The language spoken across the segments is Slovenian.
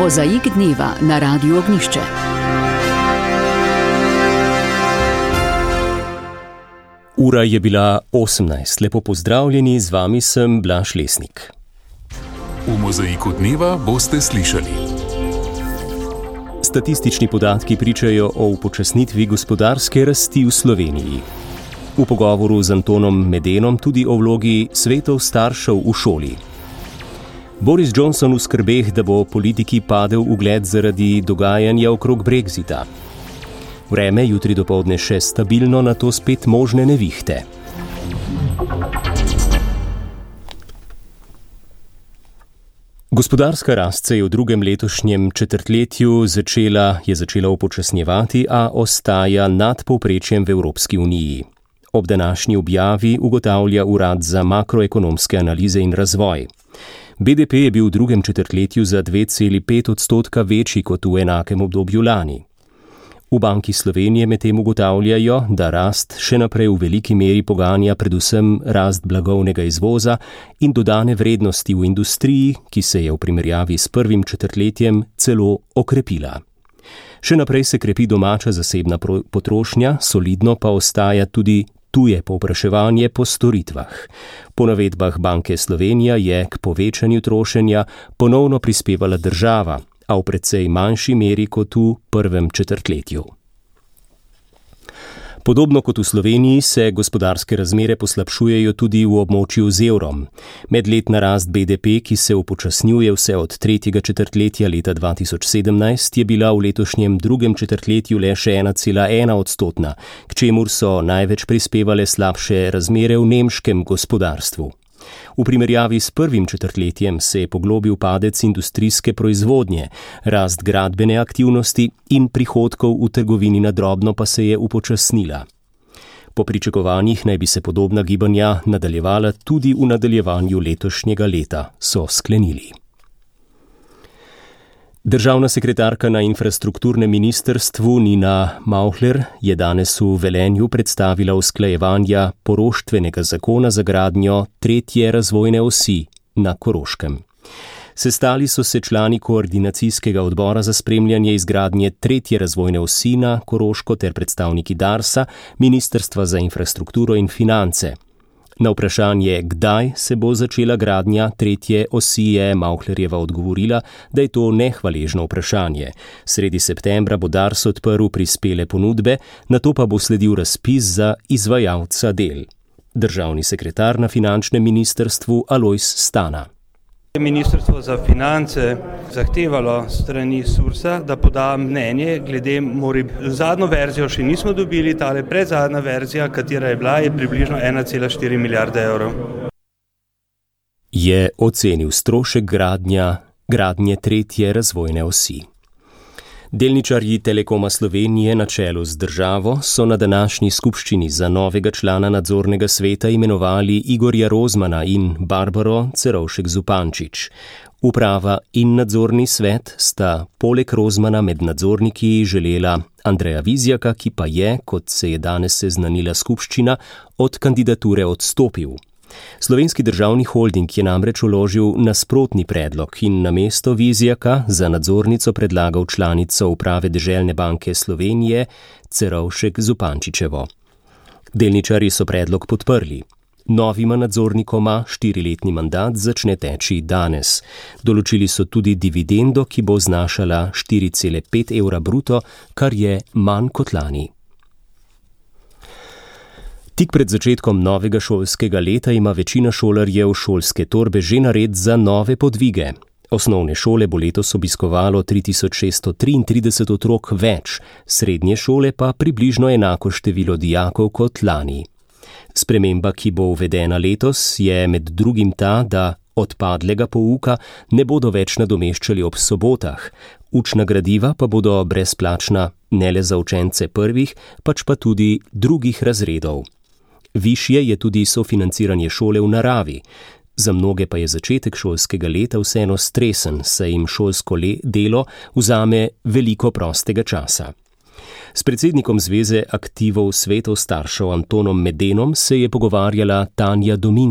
Mozaik dneva na Radiu Ognjišče. Ura je bila 18. Lepo pozdravljeni, z vami sem Blaž Lesnik. V Mozaiku dneva boste slišali. Statistični podatki pričajo o upočasnitvi gospodarske rasti v Sloveniji. V pogovoru z Antonom Medenom tudi o vlogi svetov staršev v šoli. Boris Johnson v skrbeh, da bo politiki padel ugled zaradi dogajanja okrog Brexita. Vreme jutri dopoldne še stabilno, nato spet možne nevihte. Gospodarska rast se je v drugem letošnjem četrtletju začela upočasnjevati, a ostaja nad povprečjem v Evropski uniji. Ob današnji objavi ugotavlja Urad za makroekonomske analize in razvoj. BDP je bil v drugem četrtletju za 2,5% večji kot v enakem obdobju lani. V Banki Slovenije medtem ugotavljajo, da rast še naprej v veliki meri poganja predvsem rast blagovnega izvoza in dodane vrednosti v industriji, ki se je v primerjavi s prvim četrtletjem celo okrepila. Še naprej se krepi domača zasebna potrošnja, solidno pa ostaja tudi tuje povpraševanje po storitvah. Po navedbah Banke Slovenija je k povečanju trošenja ponovno prispevala država, a v precej manjši meri kot v prvem četrtletju. Podobno kot v Sloveniji se gospodarske razmere poslabšujejo tudi v območju z evrom. Medletna rast BDP, ki se upočasnjuje vse od tretjega četrtletja leta 2017, je bila v letošnjem drugem četrtletju le še 1,1%, k čemur so največ prispevale slabše razmere v nemškem gospodarstvu. V primerjavi s prvim četrtletjem se je poglobil padec industrijske proizvodnje, rast gradbene aktivnosti in prihodkov v trgovini na drobno pa se je upočasnila. Po pričakovanjih naj bi se podobna gibanja nadaljevala tudi v nadaljevanju letošnjega leta, so sklenili. Državna sekretarka na infrastrukturnem ministrstvu Nina Mauhler je danes v Velenju predstavila usklajevanja poroštvenega zakona za gradnjo tretje razvojne osi na Koroškem. Sestali so se člani koordinacijskega odbora za spremljanje izgradnje tretje razvojne osi na Koroško ter predstavniki Darsa, Ministrstva za infrastrukturo in finance. Na vprašanje, kdaj se bo začela gradnja tretje osi, je Mauhlerjeva odgovorila, da je to nehvaležno vprašanje. Sredi septembra bo Dars odprl prispele ponudbe, nato pa bo sledil razpis za izvajalca del. Državni sekretar na finančnem ministrstvu Alojz Stana. Ministrstvo za finance zahtevalo strani Sursa, da poda mnenje glede zadnjo verzijo še nismo dobili, tale predzadnja verzija, katera je bila, je približno 1,4 milijarde evrov. Je ocenil strošek gradnje tretje razvojne osi. Delničarji Telekoma Slovenije na čelu z državo so na današnji skupščini za novega člana nadzornega sveta imenovali Igorja Rozmana in Barbaro Cerovšek-Zupančič. Uprava in nadzorni svet sta poleg Rozmana med nadzorniki želela Andreja Vizjaka, ki pa je, kot se je danes seznanila skupščina, od kandidature odstopil. Slovenski državni holding je namreč vložil nasprotni predlog in namesto Vizjaka za nadzornico predlagal članico uprave Deželne banke Slovenije Cerovšek-Zupančičevo. Delničarji so predlog podprli. Novima nadzornikoma 4-letni mandat začne teči danes. Določili so tudi dividendo, ki bo znašala 4,5 evra bruto, kar je manj kot lani. Tik pred začetkom novega šolskega leta ima večina šolarjev šolske torbe že nared za nove podvige. Osnovne šole bo letos obiskovalo 3633 otrok več, srednje šole pa približno enako število dijakov kot lani. Sprememba, ki bo uvedena letos, je med drugim ta, da odpadlega pouka ne bodo več nadomeščali ob sobotah. Učna gradiva pa bodo brezplačna ne le za učence prvih, pač pa tudi drugih razredov. Višje je tudi sofinanciranje šole v naravi. Za mnoge pa je začetek šolskega leta vseeno stresen, saj jim šolsko delo vzame veliko prostega časa. S predsednikom Zveze aktivov svetov staršev Antonom Medenom se je pogovarjala Tanja Dominko.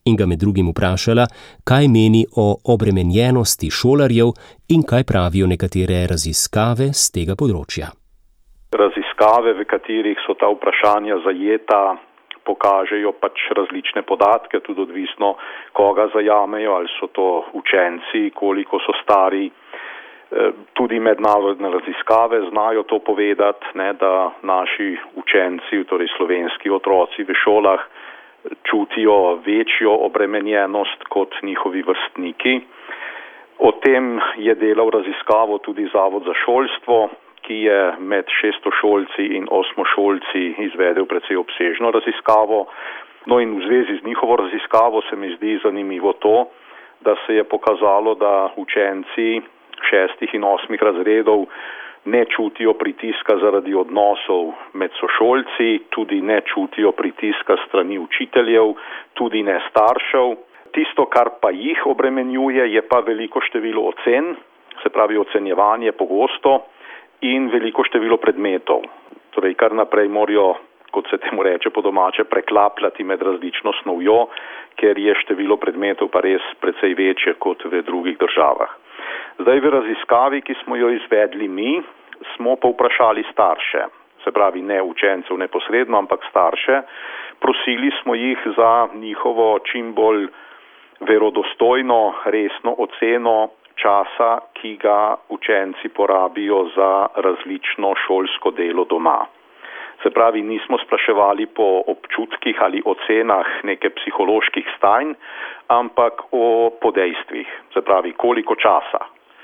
in ga med drugim vprašala, kaj meni o obremenjenosti šolarjev in kaj pravijo nekatere raziskave z tega področja. Raziskave, v katerih so ta vprašanja zajeta, pokažejo različne podatke, tudi odvisno, koga zajamejo, ali so to učenci, koliko so stari. Tudi mednarodne raziskave znajo to povedati, da naši učenci, torej slovenski otroci v šolah, čutijo večjo obremenjenost kot njihovi vrstniki. O tem je delal raziskavo tudi Zavod za šolstvo, ki je med 600šolci in 8šolci izvedel precej obsežno raziskavo. No in v zvezi z njihovo raziskavo se mi zdi zanimivo to, da se je pokazalo, da učenci 6. in 8. razredov ne čutijo pritiska zaradi odnosov med sošolci, tudi ne čutijo pritiska strani učiteljev, tudi ne staršev. Tisto, kar pa jih obremenjuje, je pa veliko število ocen, se pravi ocenjevanje pogosto in veliko število predmetov. Torej, kar naprej morajo, kot se temu reče po domače, preklapljati med različno snovjo, ker je število predmetov pa res precej večje kot v drugih državah. Zdaj v raziskavi, ki smo jo izvedli mi, smo pa vprašali starše, se pravi ne učencev neposredno, ampak starše. Prosili smo jih za njihovo čim bolj verodostojno, resno oceno časa, ki ga učenci porabijo za različno šolsko delo doma. Se pravi, nismo spraševali po občutkih ali ocenah neke psiholoških stanj, ampak po dejstvih, se pravi, koliko časa.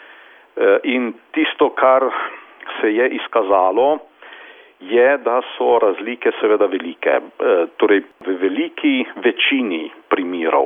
In tisto, kar se je izkazalo, je, da so razlike seveda velike. Torej, v veliki večini primerov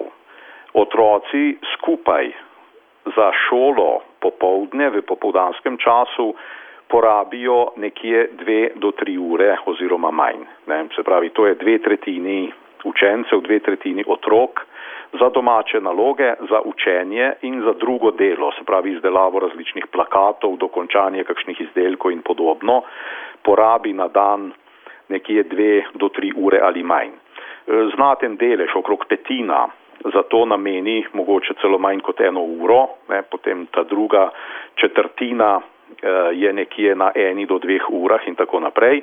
otroci skupaj za šolo popoldne, v popoldanskem času, porabijo nekje 2 do 3 ure oziroma manj. Se pravi, to je 2/3 učencev, 2/3 otrok za domače naloge, za učenje in za drugo delo, se pravi izdelavo različnih plakatov, dokončanje kakšnih izdelkov in podobno, porabi na dan nekje 2 do 3 ure ali manj. Znaten delež, okrog 1/5, za to nameni mogoče celo manj kot 1 uro, potem ta druga 1/4 je nekje na 1 do 2 urah in tako naprej.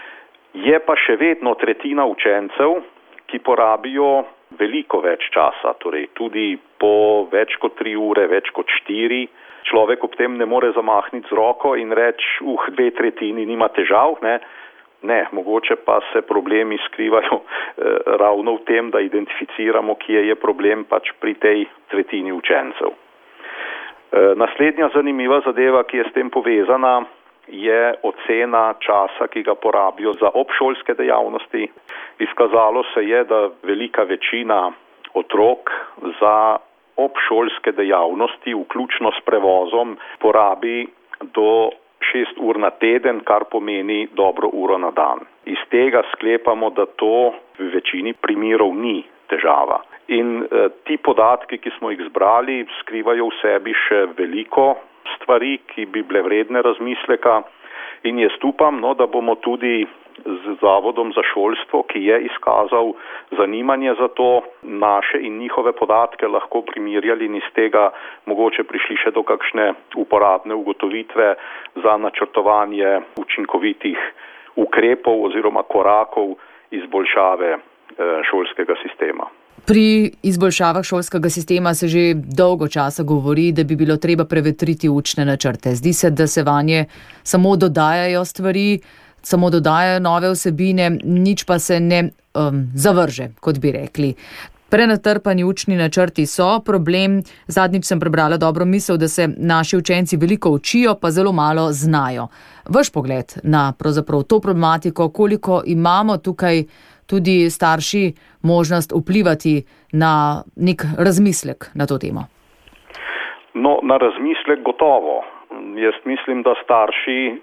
Je pa še vedno 1/3 učencev, ki porabijo veliko več časa, torej tudi po več kot 3 ure, več kot 4. Človek ob tem ne more zamahniti z roko in reči, 2/3 nima težav, Ne, mogoče pa se problemi skrivajo ravno v tem, da identificiramo, kje je problem pri tej 1/3 učencev. Naslednja zanimiva zadeva, ki je s tem povezana, je ocena časa, ki ga porabijo za obšolske dejavnosti. Izkazalo se je, da velika večina otrok za obšolske dejavnosti, vključno s prevozom, porabi do 6 ur na teden, kar pomeni dobro uro na dan. Iz tega sklepamo, da to v večini primerov ni težava. In ti podatki, ki smo jih zbrali, skrivajo v sebi še veliko stvari, ki bi bile vredne razmisleka. In jaz upam, da bomo tudi z Zavodom za šolstvo, ki je izkazal zanimanje za to, naše in njihove podatke lahko primerjali in iz tega mogoče prišli še do kakšne uporabne ugotovitve za načrtovanje učinkovitih ukrepov oziroma korakov izboljšave šolskega sistema. Pri izboljšavah šolskega sistema se že dolgo časa govori, da bi bilo treba prevetriti učne načrte. Zdi se, da se vanje samo dodajajo stvari, samo dodajajo nove vsebine, nič pa se ne zavrže, kot bi rekli. Prenatrpani učni načrti so problem. Zadnjič sem prebrala dobro misel, da se naši učenci veliko učijo, pa zelo malo znajo. Vaš pogled na pravzaprav to problematiko, koliko imamo tukaj tudi starši možnost vplivati na nek razmislek na to temo? No, na razmislek gotovo. Jaz mislim, da starši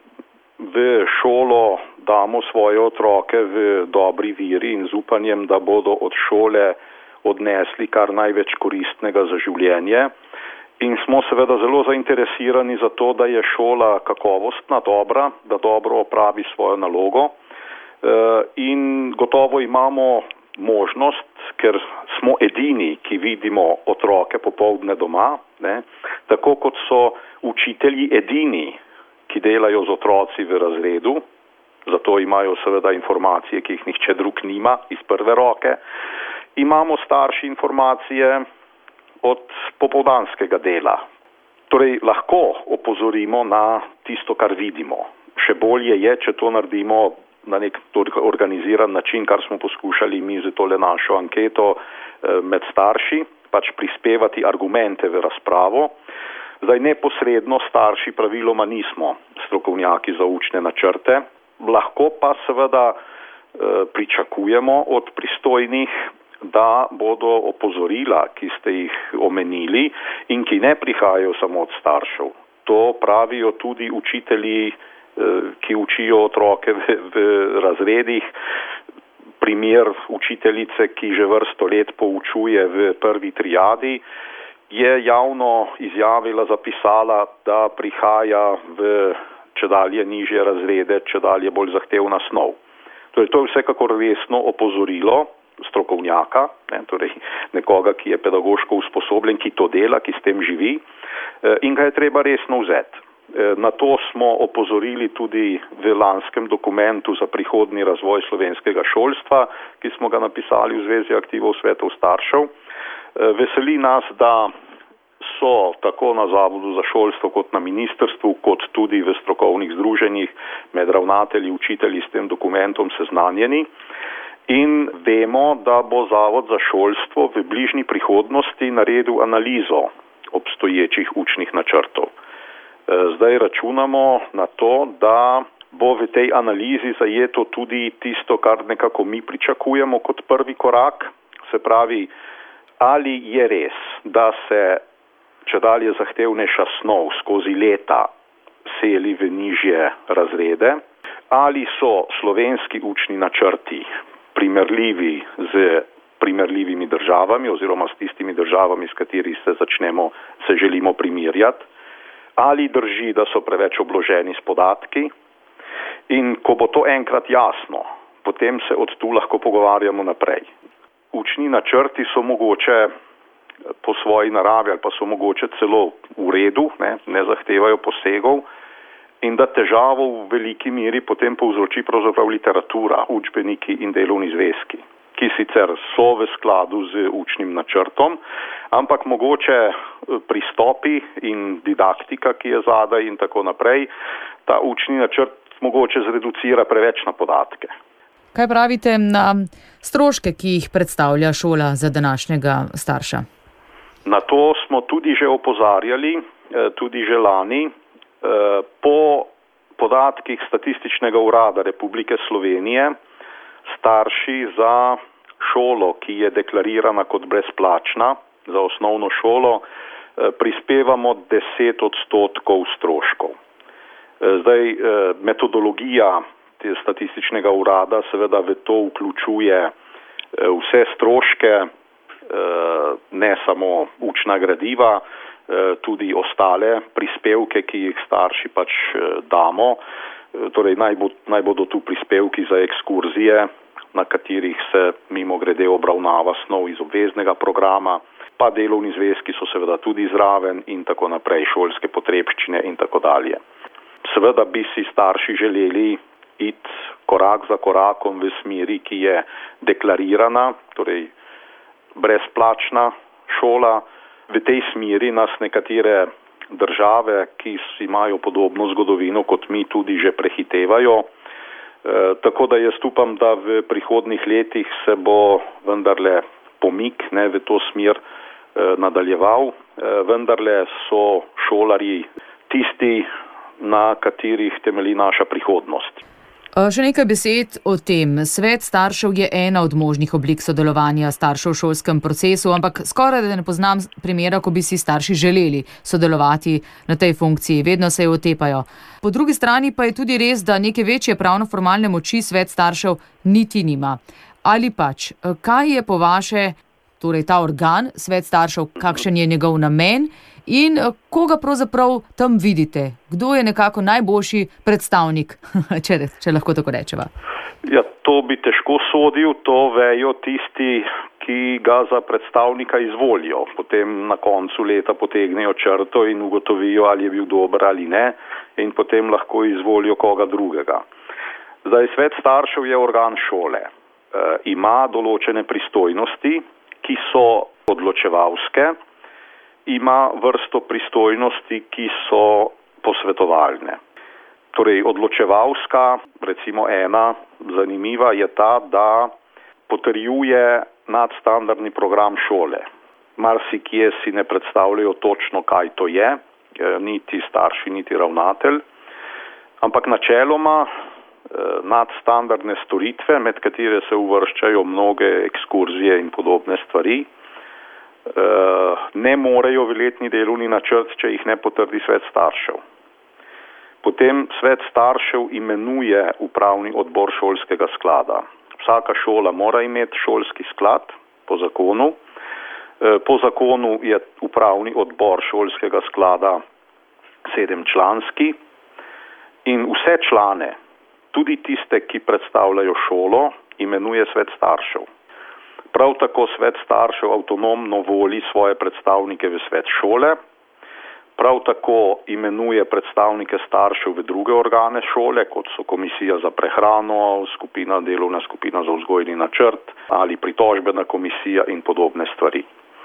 v šolo damo svoje otroke v dobri veri in z upanjem, da bodo od šole odnesli kar največ koristnega za življenje. In smo seveda zelo zainteresirani za to, da je šola kakovostna, dobra, da dobro opravi svojo nalogo. In gotovo imamo možnost ker smo edini, ki vidimo otroke popoldne doma, ne, tako kot so učitelji edini, ki delajo z otroci v razredu, zato imajo seveda informacije, ki jih nihče drug nima iz prve roke. Imamo starši informacije od popoldanskega dela. Torej lahko opozorimo na tisto, kar vidimo. Še bolje je, če to naredimo na nek organiziran način, kar smo poskušali mi z tole našo anketo med starši, pač prispevati argumente v razpravo. Zdaj neposredno starši praviloma nismo strokovnjaki za učne načrte, lahko pa seveda pričakujemo od pristojnih, da bodo opozorila, ki ste jih omenili in ki ne prihajajo samo od staršev. To pravijo tudi učitelji, ki učijo otroke v razredih. Primer učiteljice, ki že vrsto let poučuje v prvi triadi, je javno izjavila, zapisala, da prihaja v čedalje nižje razrede, čedalje bolj zahtevna snov. Torej, to je vsekakor resno opozorilo strokovnjaka, torej nekoga, ki je pedagoško usposobljen, ki to dela, ki s tem živi in ga je treba resno vzeti. Na to smo opozorili tudi v lanskem dokumentu za prihodnji razvoj slovenskega šolstva, ki smo ga napisali v Zvezi aktivov svetov staršev. Veseli nas, da so tako na Zavodu za šolstvo kot na ministrstvu, kot tudi v strokovnih združenjih med ravnatelji, učitelji s tem dokumentom seznanjeni. In vemo, da bo Zavod za šolstvo v bližnji prihodnosti naredil analizo obstoječih učnih načrtov. Zdaj računamo na to, da bo v tej analizi zajeto tudi tisto, kar nekako mi pričakujemo kot prvi korak. Se pravi, ali je res, da se čedalje zahtevnejša snov skozi leta seli v nižje razrede, ali so slovenski učni načrti primerljivi z primerljivimi državami oziroma s tistimi državami, s kateri se želimo primerjati, ali drži, da so preveč obloženi s podatki. In ko bo to enkrat jasno, potem se od tu lahko pogovarjamo naprej. Učni načrti so mogoče po svoji naravi ali pa so mogoče celo v redu, ne zahtevajo posegov in da težavo v veliki meri potem povzroči pravzaprav literatura, učbeniki in delovni zvezki, ki sicer so v skladu z učnim načrtom, ampak mogoče pristopi in didaktika, ki je zadaj in tako naprej, ta učni načrt mogoče zreducira preveč na podatke. Kaj pravite na stroške, ki jih predstavlja šola za današnjega starša? Na to smo tudi že opozarjali, tudi že lani. Po podatkih Statističnega urada Republike Slovenije starši za šolo, ki je deklarirana kot brezplačna, za osnovno šolo, prispevamo 10% stroškov. Zdaj, metodologija Statističnega urada seveda v to vključuje vse stroške, ne samo učna gradiva, tudi ostale prispevke, ki jih starši pač damo. Torej naj bodo tu prispevki za ekskurzije, na katerih se mimogrede obravnava snov iz obveznega programa, pa delovni zvezki so seveda tudi zraven in tako naprej, šolske potrebščine in tako dalje. Seveda bi si starši želeli iti korak za korakom v smeri, ki je deklarirana, torej brezplačna šola. V tej smeri nas nekatere države, ki imajo podobno zgodovino kot mi, tudi že prehitevajo. Tako da jaz upam, da v prihodnih letih se bo vendarle pomik v to smer nadaljeval. Vendarle so šolarji tisti, na katerih temelji naša prihodnost. Še nekaj besed o tem. Svet staršev je ena od možnih oblik sodelovanja staršev v šolskem procesu, ampak skoraj da ne poznam primera, ko bi si starši želeli sodelovati na tej funkciji. Vedno se jo otepajo. Po drugi strani pa je tudi res, da neke večje pravno-formalne moči svet staršev niti nima. Ali pač, kaj je po vaše, torej ta organ, svet staršev, kakšen je njegov namen in koga pravzaprav tam vidite? Kdo je nekako najboljši predstavnik, če lahko tako rečeva? Ja, to bi težko sodil, to vejo tisti, ki ga za predstavnika izvolijo. Potem na koncu leta potegnejo črto in ugotovijo, ali je bil dober ali ne, in potem lahko izvolijo koga drugega. Zdaj, svet staršev je organ šole. Ima določene pristojnosti, ki so odločevalske, ima vrsto pristojnosti, ki so posvetovalne. Torej, odločevalska, recimo ena, zanimiva je ta, da potrjuje nadstandardni program šole. Marsikje si ne predstavljajo točno, kaj to je, niti starši, niti ravnatelj, ampak načeloma nadstandardne storitve, med katere se uvrščajo mnoge ekskurzije in podobne stvari, ne morejo v letni delovni načrt, če jih ne potrdi svet staršev. Potem svet staršev imenuje upravni odbor šolskega sklada. Vsaka šola mora imeti šolski sklad po zakonu. Po zakonu je upravni odbor šolskega sklada 7-članski in vse člane, tudi tiste, ki predstavljajo šolo, imenuje svet staršev. Prav tako svet staršev avtonomno voli svoje predstavnike v svet šole, prav tako imenuje predstavnike staršev v druge organe šole, kot so komisija za prehrano, delovna skupina za vzgojni načrt ali pritožbena komisija in podobne stvari.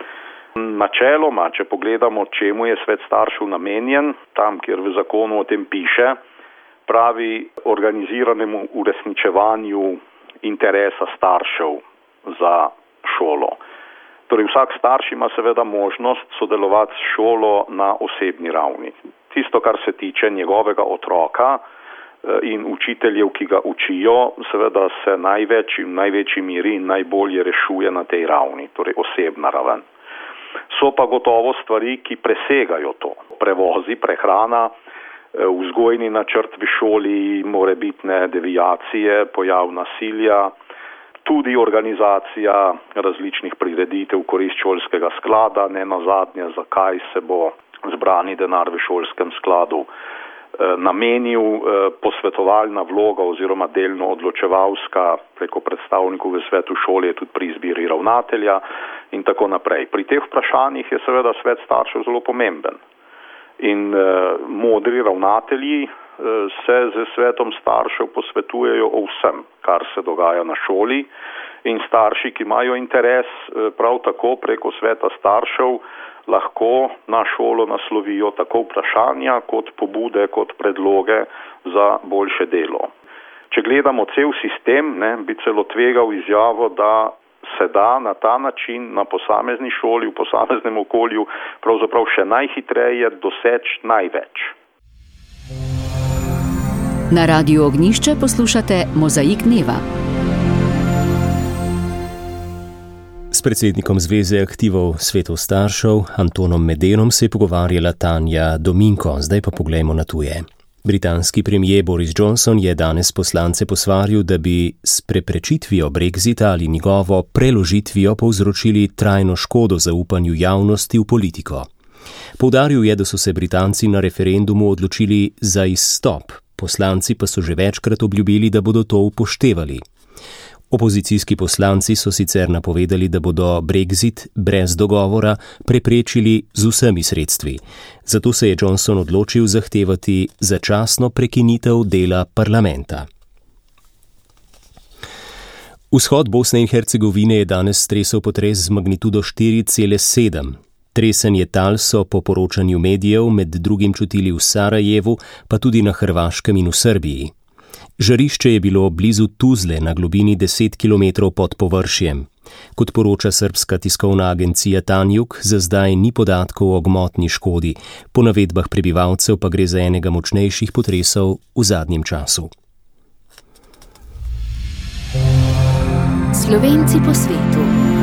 Načeloma, če pogledamo, čemu je svet staršev namenjen, tam, kjer v zakonu o tem piše, pravi organiziranemu uresničevanju interesa staršev za šolo. Torej, vsak starš ima seveda možnost sodelovati s šolo na osebni ravni. Tisto, kar se tiče njegovega otroka in učiteljev, ki ga učijo, seveda se največji miri in najbolje rešuje na tej ravni, torej osebna raven. So pa gotovo stvari, ki presegajo to. Prevozi, prehrana, vzgojni načrt v šoli, morebitne deviacije, pojav nasilja, tudi organizacija različnih prireditev v korist šolskega sklada, ne nazadnje, zakaj se bo zbrani denar v šolskem skladu namenil, posvetovalna vloga oziroma delno odločevalska preko predstavnikov v svetu šole je tudi pri izbiri ravnatelja in tako naprej. Pri teh vprašanjih je seveda svet staršev zelo pomemben. In modri ravnatelji se z svetom staršev posvetujejo o vsem, kar se dogaja na šoli, in starši, ki imajo interes, prav tako preko sveta staršev lahko na šolo naslovijo tako vprašanja, kot pobude, kot predloge za boljše delo. Če gledamo cel sistem, bi celo tvegal izjavo, da se da na ta način na posamezni šoli, v posameznem okolju, pravzaprav še najhitreje doseči največ. Na Radiu Ognjišče poslušate Mozaik dneva. S predsednikom Zveze aktivov svetov staršev Antonom Medenom se je pogovarjala Tanja Dominko. Zdaj pa poglejmo na tuje. Britanski premier Boris Johnson je danes poslance posvaril, da bi s preprečitvijo Brexita ali njegovo preložitvijo povzročili trajno škodo zaupanju javnosti v politiko. Poudaril je, da so se Britanci na referendumu odločili za izstop, poslanci pa so že večkrat obljubili, da bodo to upoštevali. Opozicijski poslanci so sicer napovedali, da bodo Brexit brez dogovora preprečili z vsemi sredstvi. Zato se je Johnson odločil zahtevati začasno prekinitev dela parlamenta. Vzhod Bosne in Hercegovine je danes stresel potres z magnitudo 4,7. Tresenje tal so po poročanju medijev med drugim čutili v Sarajevu, pa tudi na Hrvaškem in v Srbiji. Žarišče je bilo blizu Tuzle na globini 10 km pod površjem. Kot poroča srbska tiskovna agencija Tanjug, za zdaj ni podatkov o gmotni škodi, po navedbah prebivalcev pa gre za enega močnejših potresov v zadnjem času. Slovenci po svetu.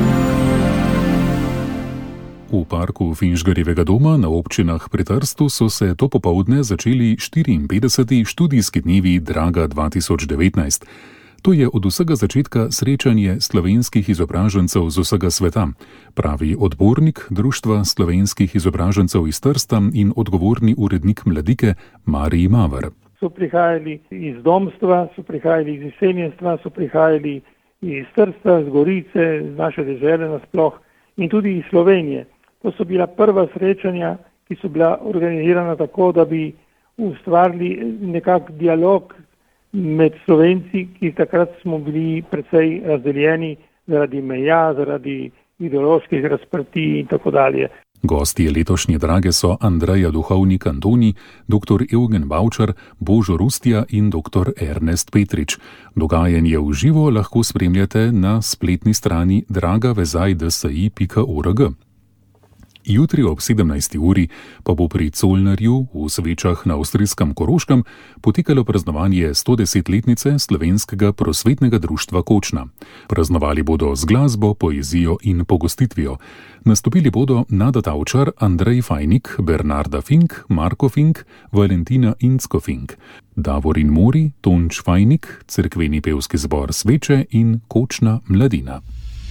V parku Finžgarjevega doma na občinah pri Trstu so se to popoldne začeli 54. študijski dnevi Draga 2019. To je od vsega začetka srečanje slovenskih izobražencev z vsega sveta, pravi odbornik Društva slovenskih izobražencev iz Trsta in odgovorni urednik Mladike Marij Mavar. So prihajali iz Domstva, so prihajali iz Jesenjenstva, so prihajali iz Trsta, z Gorice, z naše dežele nasploh in tudi iz Slovenije. To so bila prva srečanja, ki so bila organizirana tako, da bi ustvarili nekak dialog med Slovenci, ki takrat smo bili precej razdeljeni zaradi meja, zaradi ideoloških razprtij in tako dalje. Gostje letošnje drage so Andreja Duhovnik Antoni, dr. Eugen Bavčar, Božo Rustja in dr. Ernest Petrič. Dogajanje v živo lahko spremljate na spletni strani dragavezaj.dsi.org. Jutri ob 17. uri pa bo pri Colnarju v Svečah na avstrijskem Koroškem potekalo praznovanje 110-letnice Slovenskega prosvetnega društva Kočna. Praznovali bodo z glasbo, poezijo in pogostitvijo. Nastopili bodo Nada Tavčar, Andrej Fajnik, Bernarda Fink, Marko Fink, Valentina Incko Fink, Davorin Mori, Tonč Fajnik, cerkveni pevski zbor Sveče in Kočna mladina.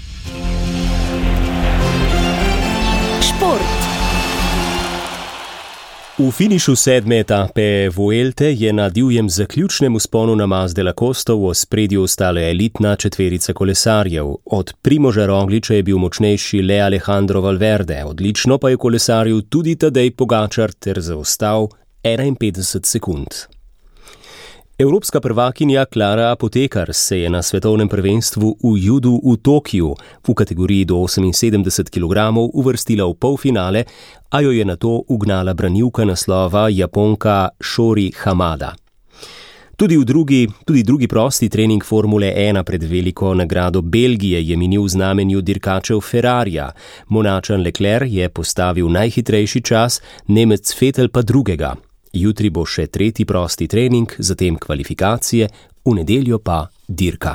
V finišu 7. etape Vuelte je na divjem zaključnem vzponu na Mas de la Costa v ospredju ostala elitna četverica kolesarjev. Od Primoža Rogliča je bil močnejši le Alejandro Valverde, odlično pa je kolesaril tudi Tadej Pogačar ter zaostal 51 sekund. Evropska prvakinja Klara Apotekar se je na svetovnem prvenstvu v judu v Tokiu v kategoriji do 78 kg uvrstila v polfinale, a jo je nato ugnala branilka naslova Japonka Shori Hamada. Tudi drugi prosti trening Formule 1 pred veliko nagrado Belgije je minil v znamenju dirkačev Ferrarija. Monačan Leclerc je postavil najhitrejši čas, Nemec Vettel pa drugega. Jutri bo še tretji prosti trening, zatem kvalifikacije, v nedeljo pa dirka.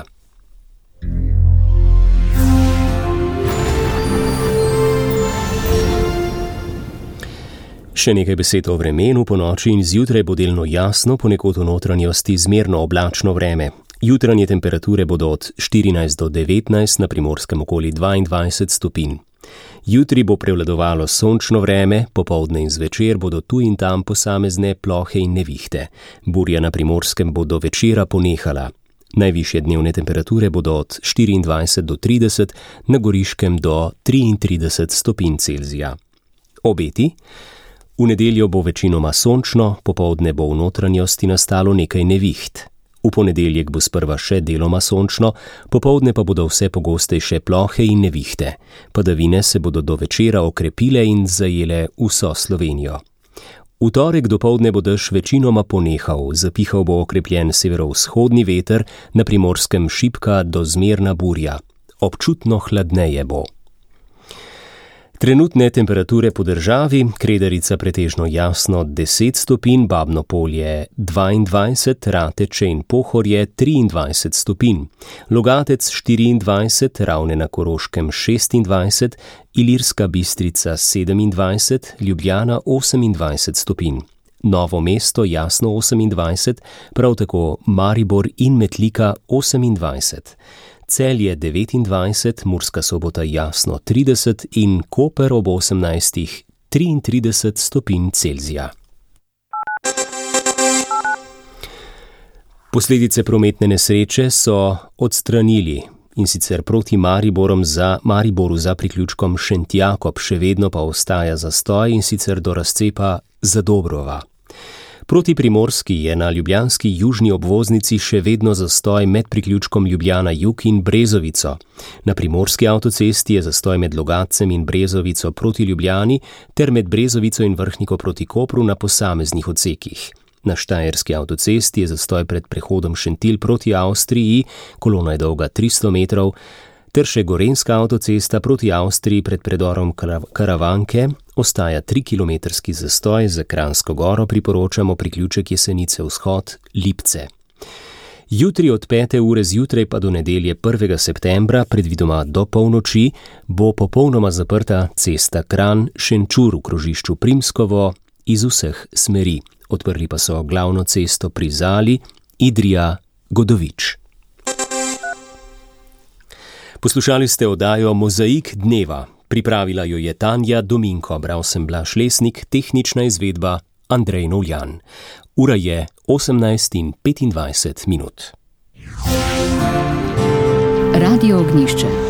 Še nekaj besed o vremenu. Po noči in zjutraj bo delno jasno, ponekod v notranjosti zmerno oblačno vreme. Jutranje temperature bodo od 14 do 19, na Primorskem okoli 22 stopinj. Jutri bo prevladovalo sončno vreme, popoldne in zvečer bodo tu in tam posamezne plohe in nevihte. Burja na Primorskem bo do večera ponehala. Najvišje dnevne temperature bodo od 24 do 30, na Goriškem do 33 stopinj Celzija. Obeti? V nedeljo bo večinoma sončno, popoldne bo v notranjosti nastalo nekaj neviht. V ponedeljek bo sprva še deloma sončno, popoldne pa bodo vse pogostejše plohe in nevihte. Padavine se bodo do večera okrepile in zajele vso Slovenijo. V torek dopoldne bo dež večinoma ponehal, zapihal bo okrepljen severovzhodni veter, na Primorskem šibka do zmerna burja. Občutno hladneje bo. Trenutne temperature po državi: Kredarica pretežno jasno 10 stopinj, Babno Polje 22, Rateče in Pohorje 23 stopinj, Logatec 24, Ravne na Koroškem 26, Ilirska Bistrica 27, Ljubljana 28 stopinj, Novo mesto jasno 28, prav tako Maribor in Metlika 28. Celje 29, Murska Sobota jasno 30 in Koper ob 18, 33 stopinj Celzija. Posledice prometne nesreče so odstranili, in sicer proti Mariboru za priključkom Šentjakob, še vedno pa ostaja zastoj, in sicer do razcepa Zadobrova. Proti Primorski je na ljubljanski južni obvoznici še vedno zastoj med priključkom Ljubljana Jug in Brezovico. Na Primorski avtocesti je zastoj med Logatcem in Brezovico proti Ljubljani ter med Brezovico in Vrhniko proti Kopru na posameznih odsekih. Na Štajerski avtocesti je zastoj pred prehodom Šentilj proti Avstriji, kolona je dolga 300 metrov, ter še Gorenjska avtocesta proti Avstriji pred predorom Karavanke ostaja 3-kilometrski zastoj, za Kranjsko Goro priporočamo priključek Jesenice vzhod Lipce. Jutri od 5. ure zjutraj pa do nedelje 1. septembra, predvidoma do polnoči, bo popolnoma zaprta cesta Kranj-Šenčur v krožišču Primskovo iz vseh smeri. Odprli pa so glavno cesto pri Zali, Idrija-Godovič. Poslušali ste oddajo Mozaik dneva. Pripravila jo je Tanja Dominko, bral sem Blaž Lesnik, tehnična izvedba Andrej Novljan. Ura je 18:25. Radio Ognjišče.